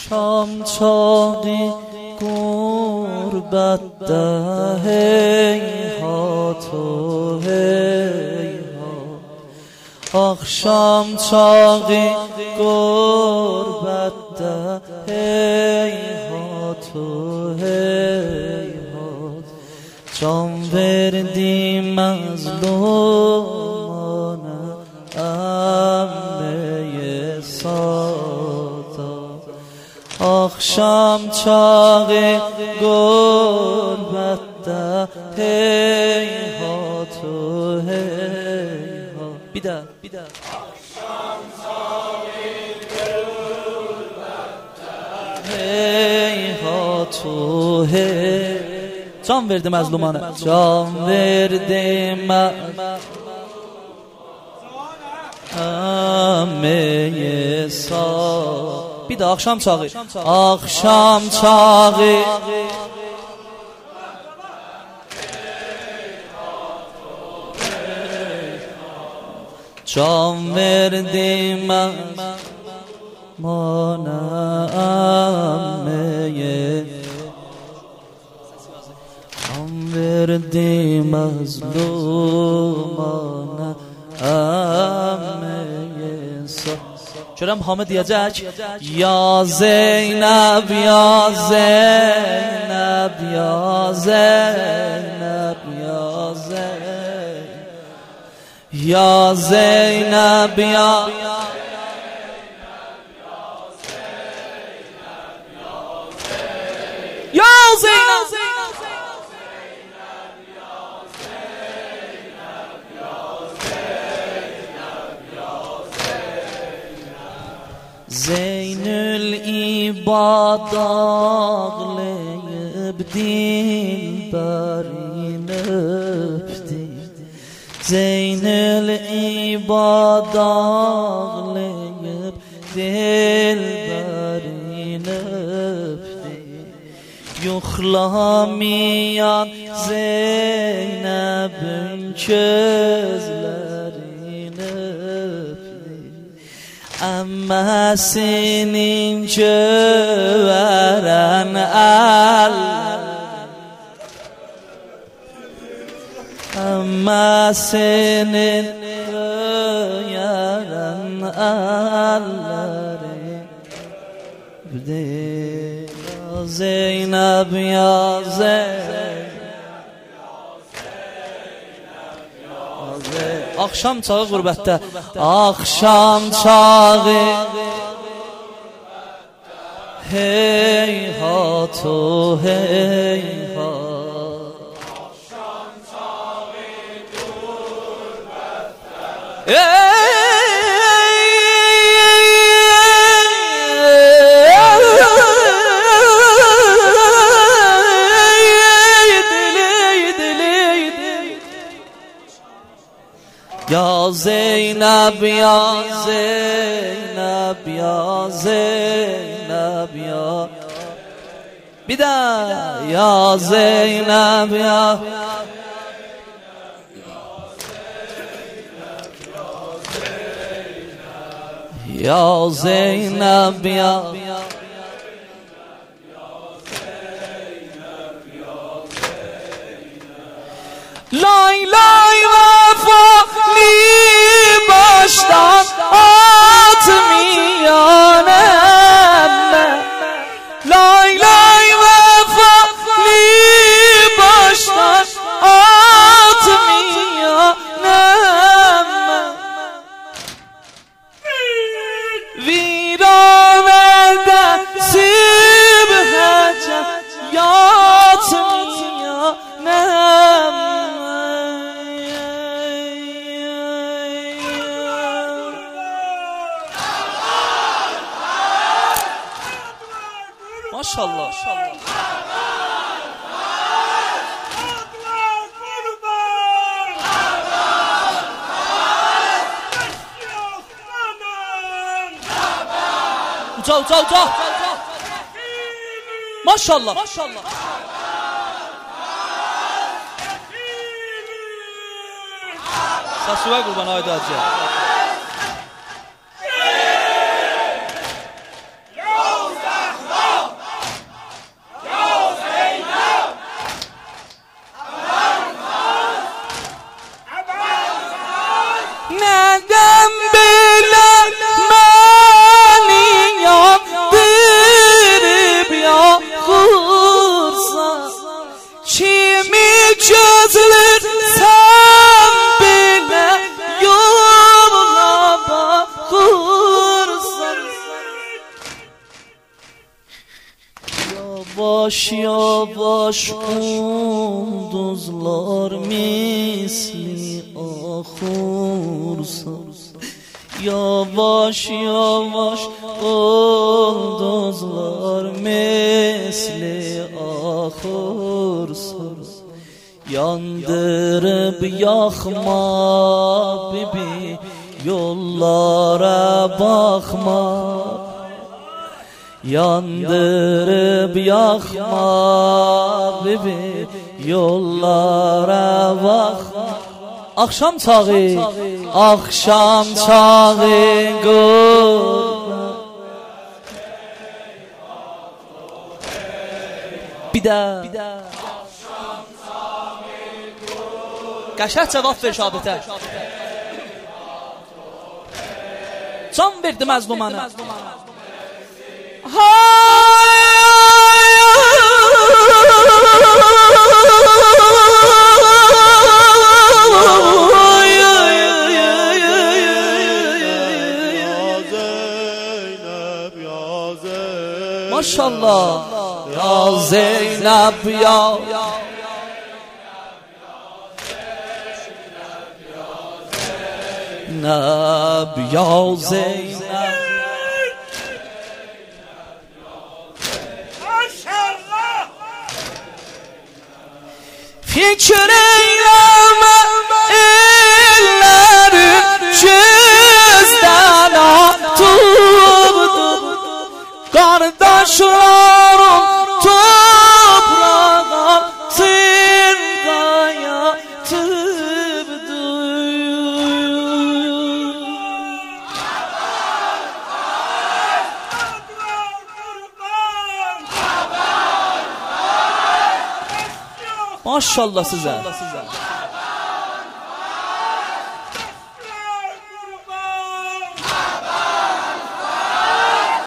آخشام چاقی غربت ده هیهات و هیهات. آخشام چاقی غربت ده هیهات و هیهات. جان وردی مظلومانه امه سادات. آخشام چاقی غربت ده هیهات و هیهات. بیده آخشام چاقی غربت ده هیهات و هیهات. جان ورده مظلومانه، جان ورده همه سا. بیده آخشام چاقی، آخشام چاقی جان ورده مظلومانه همه وردی مظلومانه امه سا. چرا حامد یجک یا زینب یا زینب یا زینب یا زینب یا زینب یا زینب. زین العباد آغلب دین برین افتی. زین العباد آغلب دل برین افتی. یخلا میان زینب کزلرین افتی. اما سنین جورن اما سنین جورن بده یا زینب یا زینب. آخشام چاقی غربت. آخشام چاقی هیهات و هیهات. آخشام چاقی غربت. یا زینب یا زینب یا زینب یا بیده یا زینب یا یا زینب یا لای لای وفالی باشتن آتمیانم. لای لای وفالی باشتن آتمیانم. ویران دسیب حجم یاتمیانم. ماشاءالله. جا ماشاءالله. ساسوای قربان آقای دادجه. Yavaş yavaş ulduzlar misli ahursan, yavaş yavaş ulduzlar misli ahursan. Yandırıp yakma bibi, yollara bakma. Yandırıp yakma bibi, yollara bakma. Akşam çağı, akşam çağı qurban. Bir de qəşəng cavab ver şabitə. Can verdi məzlumana. Maşallah. Ya Zeynep ya. Zeynep ya Zeynep. Maşallah. Fikir eyleme ellerim cüzden atıbdır. Kardeşlerim toprağa sırda yatıbdır. Maşallah size.